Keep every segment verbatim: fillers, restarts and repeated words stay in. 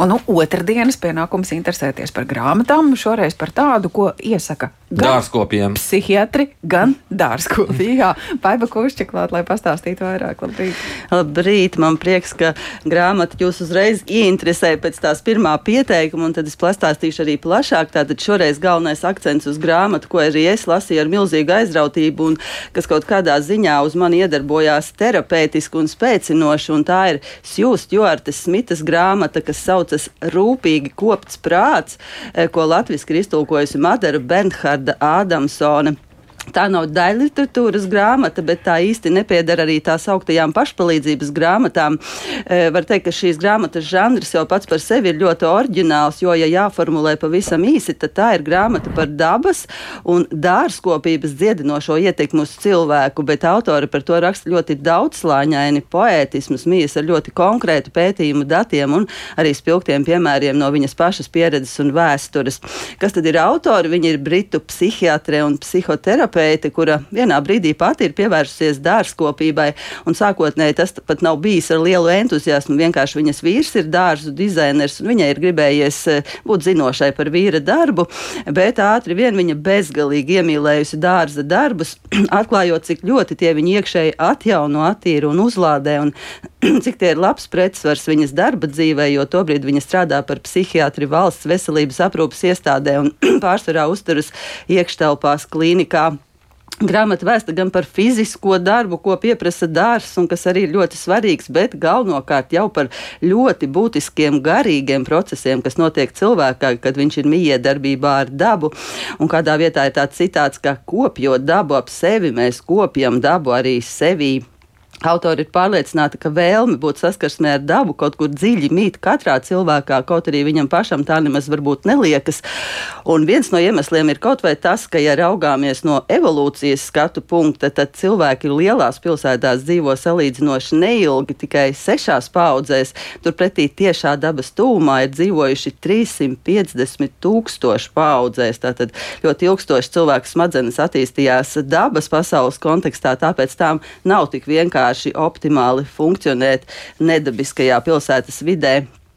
Un nu, otrdienas pienākums interesēties par grāmatām, šoreiz par tādu, ko iesaka gan dārzkopiem, psihiatri, gan dārzkopi. Jā, Paiba Kušķa klāt, lai pastāstītu vairāk. Labrīt. Labrīt, man prieks, ka grāmata jūs uzreiz ieinteresēja pēc tās pirmā pieteikuma, un tad es pastāstīšu arī plašāk. Tātad šoreiz galvenais akcents uz grāmatu, ko arī es lasīju ar milzīgu aizrautību un kas kaut kādā ziņā uz mani iedarbojās terapeitiski un spēcinoši, un tā ir Sju Stjuartes Smitas grāmata, kas saucas Rūpīgi kopts prāts, ko latviski ir iztulkojusi Madara Bernharda Ādamsone. Tā nav daļliteratūras grāmata, bet tā īsti nepiedara arī tās augtajām pašpalīdzības grāmatām. E, var teikt, ka šīs grāmatas žanrs jau pats par sevi ir ļoti oriģināls, jo, ja jāformulē pavisam īsi, tad tā ir grāmata par dabas un dārzkopības dziedinošo ietekmi uz cilvēku, bet autori par to raksta ļoti daudzslāņaini, poētismas mijas ar ļoti konkrētu pētījumu datiem un arī spilgtiem piemēriem no viņas pašas pieredzes un vēstures. Kas tad ir autori? Viņi ir britu psihiatre un psihoterapeite, kura vienā brīdī pati ir pievērsusies dārzkopībai, un sākotnēji tas pat nav bijis ar lielu entuziasmu, vienkārši viņas vīrs ir dārzu dizainers, un viņai ir gribējies būt zinošai par vīra darbu, bet ātri vien viņa bezgalīgi iemīlējusi dārza darbus, atklājot, cik ļoti tie viņi iekšēji atjauno, attīra un uzlādē, un cik tie ir labs pretsvars viņas darba dzīvē, jo tobrīd viņa strādā par psihiatri valsts veselības aprūpas iestādē un pārsvarā uzturas iekštelpās klīnikā. Grāmata vēsta gan par fizisko darbu, ko pieprasa dārzs, un kas arī ir ļoti svarīgs, bet galvenokārt jau par ļoti būtiskiem garīgiem procesiem, kas notiek cilvēkā, kad viņš ir mijiedarbībā ar dabu. Un kādā vietā ir tāds citāts, ka kopjot dabu ap sevi, mēs kopjam dabu arī sevī. Autori ir pārliecināti, ka vēlme būt saskarsmē ar dabu kaut kur dziļi mīt katrā cilvēkā, kaut arī viņam pašam tā nemaz varbūt neliekas. Un viens no iemesliem ir kaut vai tas, ka, ja raugāmies no evolūcijas skatu punkta, tad cilvēki lielās pilsētās dzīvo salīdzinoši neilgi, tikai sešās paudzēs. Turpretī tiešā dabas tūmā ir dzīvojuši trīssimt piecdesmit tūkstoši paudzēs. Tātad ļoti ilgstoši cilvēku smadzenes attīstījās dabas pasaules kontekstā, tāpēc tām nav tik vienkārši optimāli funkcionēt nedabiskajā pilsētas vidē.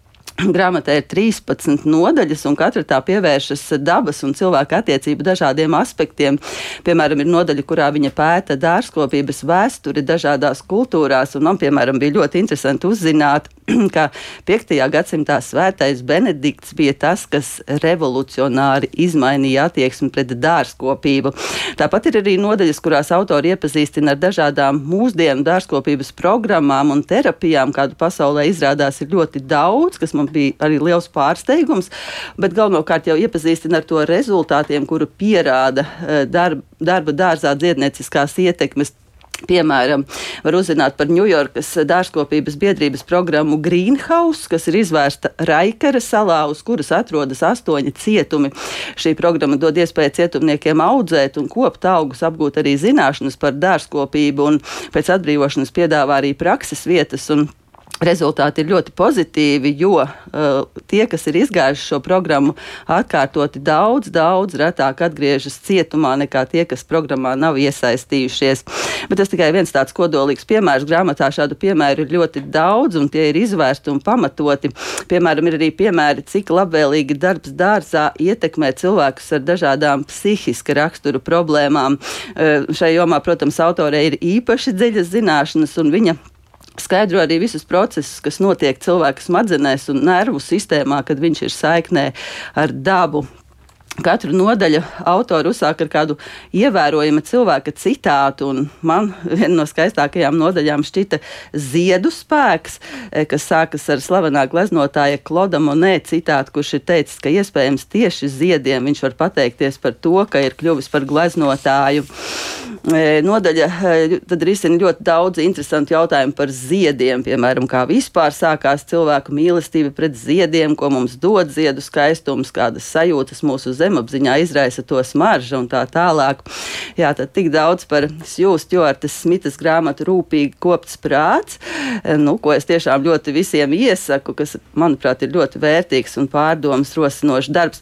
Grāmatā ir trīspadsmit nodaļas, un katra tā pievēršas dabas un cilvēka attiecību dažādiem aspektiem. Piemēram, ir nodaļa, kurā viņa pēta dārzkopības vēsturi dažādās kultūrās, un man, piemēram, bija ļoti interesanti uzzināt, ka piektajā gadsimtā svētais Benedikts bija tas, kas revolucionāri izmainīja attieksmi pret dārzkopību. Tāpat ir arī nodaļas, kurās autori iepazīstina ar dažādām mūsdienu dārzkopības programmām un terapijām, kādu pasaulē izrādās ir ļoti daudz, kas man bija arī liels pārsteigums, bet galvenokārt jau iepazīstina ar to rezultātiem, kuru pierāda darba, darba dārzā dziednieciskās ietekmes. Piemēram, var uzzināt par Ņujorkas dārzkopības biedrības programmu Greenhouse, kas ir izvērsta Raikara salā, uz kuras atrodas astoņi cietumi. Šī programma dod iespēju cietumniekiem audzēt un kopt augus, apgūt arī zināšanas par dārzkopību, un pēc atbrīvošanas piedāvā arī prakses vietas, un rezultāti ir ļoti pozitīvi, jo uh, tie, kas ir izgājuši šo programmu, atkārtoti daudz, daudz retāk atgriežas cietumā nekā tie, kas programmā nav iesaistījušies. Bet tas tikai viens tāds kodolīgs piemērs. Grāmatā šādu piemēru ir ļoti daudz, un tie ir izvērsti un pamatoti. Piemēram, ir arī piemēri, cik labvēlīgi darbs dārzā ietekmē cilvēkus ar dažādām psihiska rakstura problēmām. Uh, šai jomā, protams, autorei ir īpaši dziļas zināšanas, un viņa skaidro arī visus procesus, kas notiek cilvēka smadzenēs un nervu sistēmā, kad viņš ir saiknē ar dabu. Katru nodaļu autori uzsāk ar kādu ievērojamu cilvēka citātu, un man viena no skaistākajām nodaļām šķita Ziedu spēks, kas sākas ar slavenā gleznotāja Kloda Monē citātu, kurš ir teicis, ka iespējams tieši ziediem viņš var pateikties par to, ka ir kļuvis par gleznotāju. Nodaļa tad risina ļoti daudz interesantu jautājumu par ziediem, piemēram, kā vispār sākās cilvēku mīlestība pret ziediem, ko mums dod ziedu skaistums, kādas sajūtas mūsu zemapziņā izraisa to smaržu un tā tālāk. Jā, tad tik daudz par Sju Stjuartes Smitas grāmatu Rūpīgi kopts prāts, nu, ko es tiešām ļoti visiem iesaku, kas, manuprāt, ir ļoti vērtīgs un pārdomas rosinošs darbs.